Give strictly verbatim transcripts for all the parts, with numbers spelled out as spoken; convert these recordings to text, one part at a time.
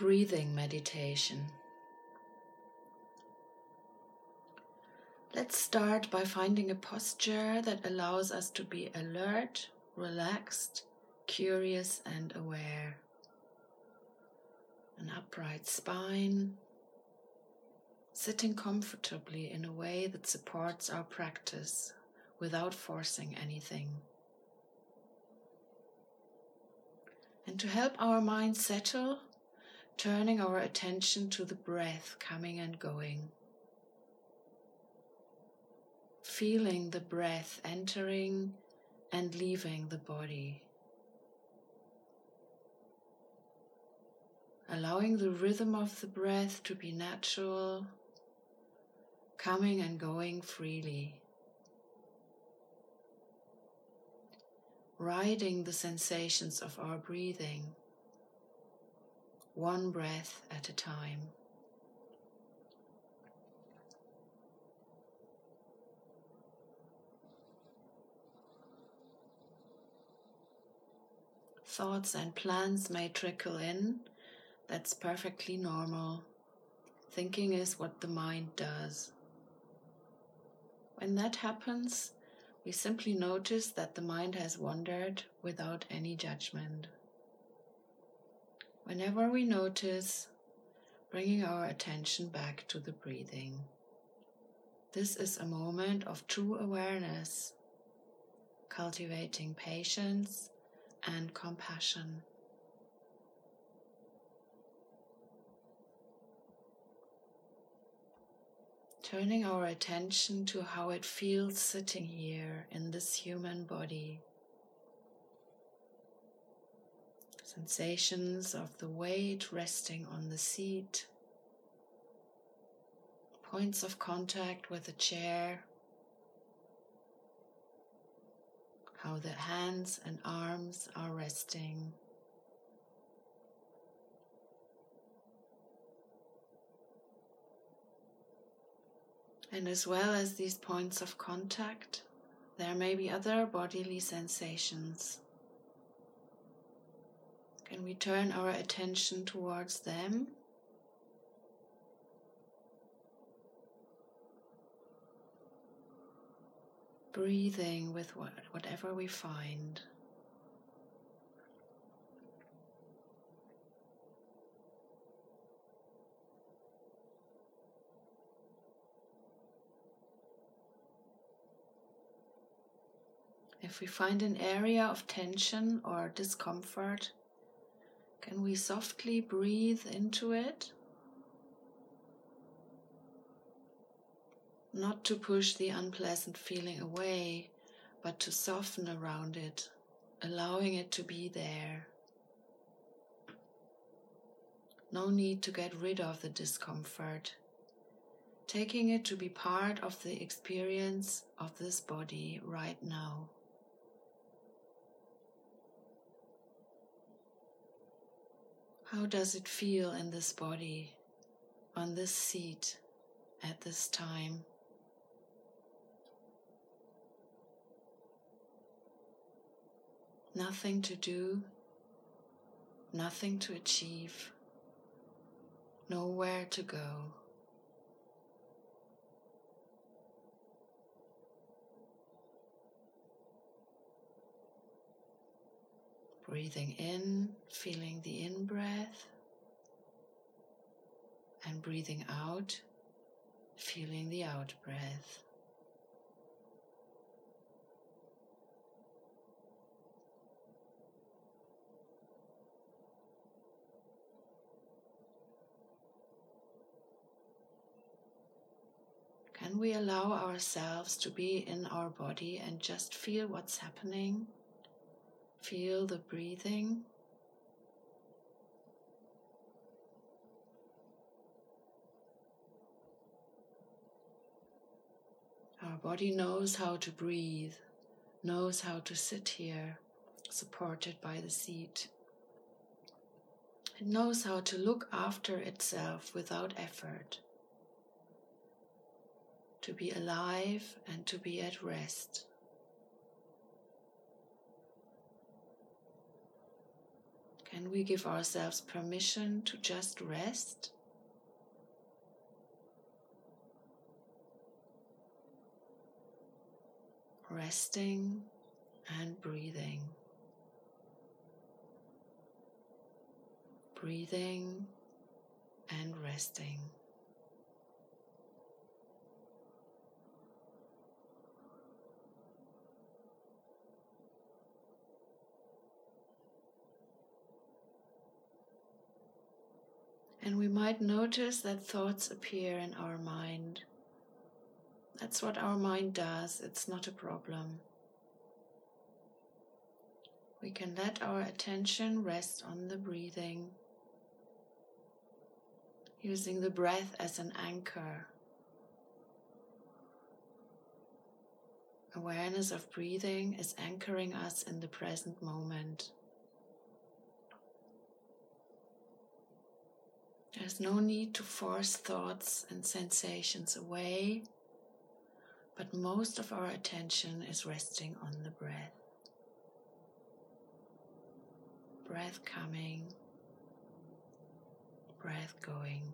breathing meditation. Let's start by finding a posture that allows us to be alert, relaxed, curious and aware. An upright spine, sitting comfortably in a way that supports our practice without forcing anything. And to help our mind settle, turning our attention to the breath coming and going. Feeling the breath entering and leaving the body. Allowing the rhythm of the breath to be natural, coming and going freely. Riding the sensations of our breathing, one breath at a time. Thoughts and plans may trickle in. That's perfectly normal. Thinking is what the mind does. When that happens, we simply notice that the mind has wandered without any judgment. Whenever we notice, bringing our attention back to the breathing. This is a moment of true awareness, cultivating patience and compassion. Turning our attention to how it feels sitting here in this human body. Sensations of the weight resting on the seat, points of contact with the chair, how the hands and arms are resting. And as well as these points of contact, there may be other bodily sensations. Can we turn our attention towards them? Breathing with what, whatever we find. If we find an area of tension or discomfort, can we softly breathe into it? Not to push the unpleasant feeling away, but to soften around it, allowing it to be there. No need to get rid of the discomfort, taking it to be part of the experience of this body right now. How does it feel in this body, on this seat, at this time? Nothing to do, nothing to achieve, nowhere to go. Breathing in, feeling the in-breath, and breathing out, feeling the out-breath. Can we allow ourselves to be in our body and just feel what's happening? Feel the breathing. Our body knows how to breathe, knows how to sit here, supported by the seat. It knows how to look after itself without effort, to be alive and to be at rest. Can we give ourselves permission to just rest. Resting and breathing. Breathing and resting. And we might notice that thoughts appear in our mind. That's what our mind does. It's not a problem. We can let our attention rest on the breathing, using the breath as an anchor. Awareness of breathing is anchoring us in the present moment. There's no need to force thoughts and sensations away, but most of our attention is resting on the breath. Breath coming, breath going.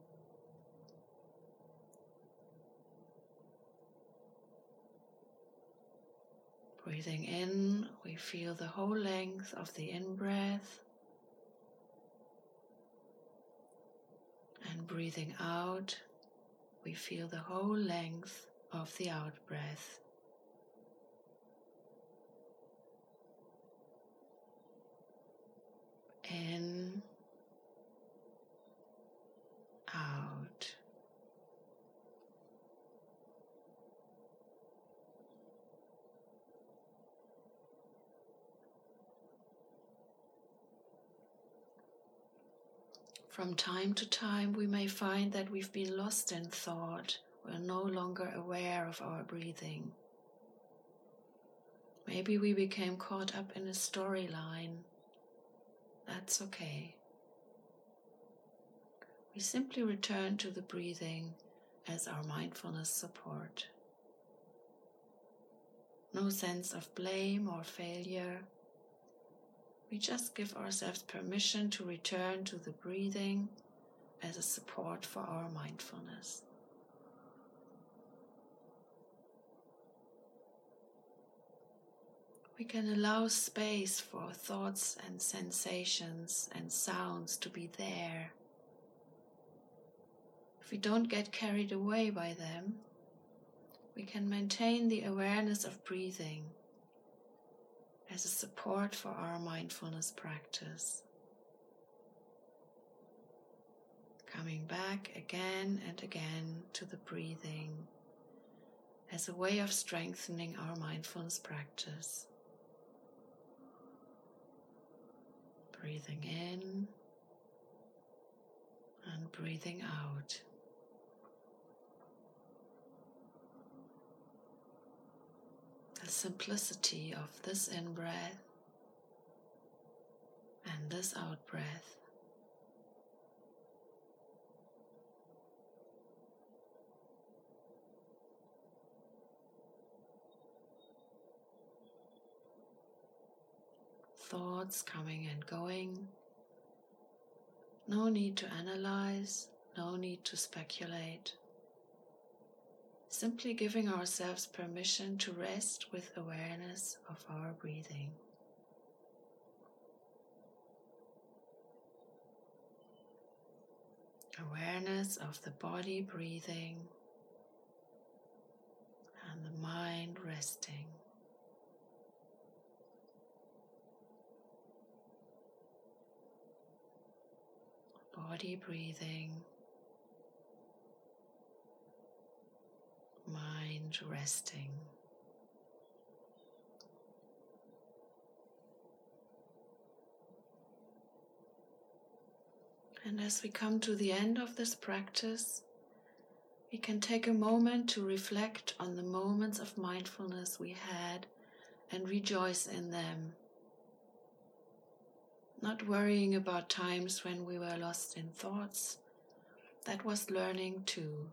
Breathing in, we feel the whole length of the in-breath. And breathing out, we feel the whole length of the out-breath. In, out. From time to time, we may find that we've been lost in thought. We're no longer aware of our breathing. Maybe we became caught up in a storyline. That's okay. We simply return to the breathing as our mindfulness support. No sense of blame or failure. We just give ourselves permission to return to the breathing as a support for our mindfulness. We can allow space for thoughts and sensations and sounds to be there. If we don't get carried away by them, we can maintain the awareness of breathing as a support for our mindfulness practice. Coming back again and again to the breathing as a way of strengthening our mindfulness practice. Breathing in and breathing out. The simplicity of this in-breath and this out-breath. Thoughts coming and going. No need to analyze, no need to speculate. Simply giving ourselves permission to rest with awareness of our breathing. Awareness of the body breathing and the mind resting. Body breathing, mind resting. And as we come to the end of this practice, we can take a moment to reflect on the moments of mindfulness we had and rejoice in them. Not worrying about times when we were lost in thoughts. That was learning too.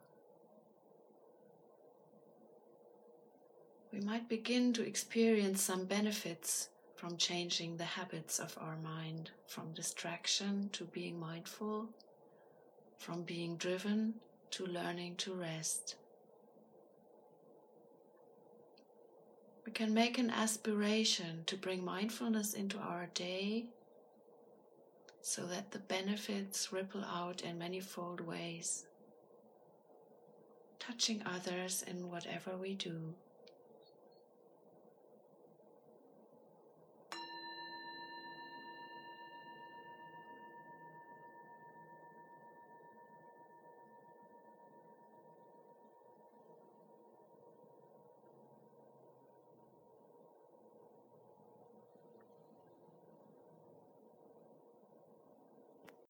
We might begin to experience some benefits from changing the habits of our mind, from distraction to being mindful, from being driven to learning to rest. We can make an aspiration to bring mindfulness into our day so that the benefits ripple out in manifold ways, touching others in whatever we do.